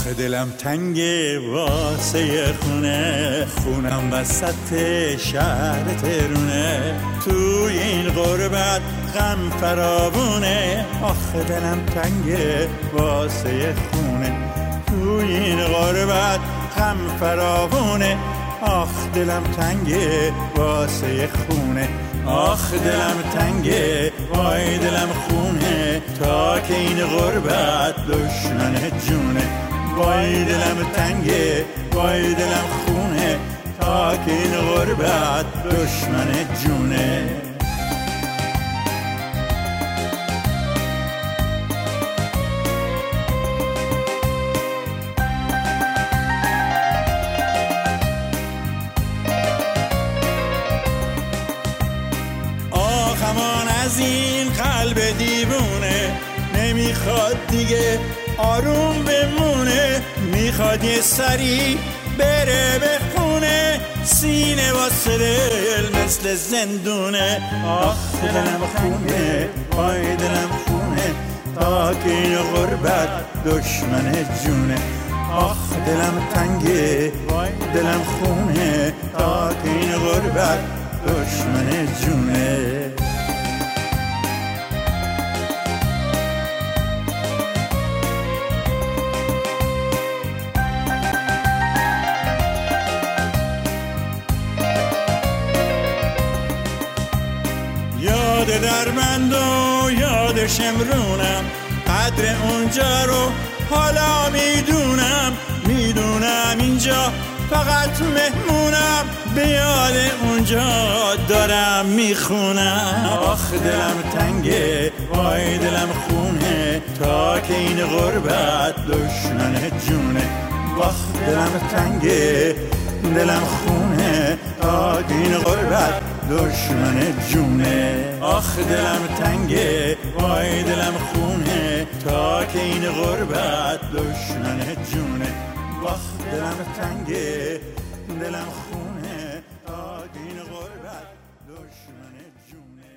آخه دلم تنگه واسه خونم وسط شهر تهرونه، توی این غربت غم فراوونه. آخه دلم تنگه واسه خونه، توی این غربت غم فراوونه. آخ دلم تنگه واسه خونه، آخ دلم تنگه وای دلم خونه، تا که این غربت دشمن جونه. وای دلم تنگه وای دلم خونه، تا که این غربت دشمن جونه. همان از این قلب دیوونه نمیخواد دیگه آروم بمونه، میخواد یه سری بره به خونه، سینه واسه دل مثل زندونه. آخ دلم خونه وای دلم خونه، تا که این غربت دشمن جونه. آخ دلم تنگه وای دلم خونه، تا که این غربت دشمن جونه. یاد دربند و یاد شمرونم، قدر اونجا رو حالا میدونم اینجا فقط مهمونم، به یاد اونجا دارم میخونم. آخ دلم تنگه وای دلم خونه، تا که این غربت دشمن جونه. آخ دلم تنگه دلم خونه، تا که این غربت دشمن جونه. آخ دلم تنگه وای دلم خونه، تا که این غربت دشمن جونه. آخ دلم تنگه دلم خونه، تا که این غربت دشمن جونه.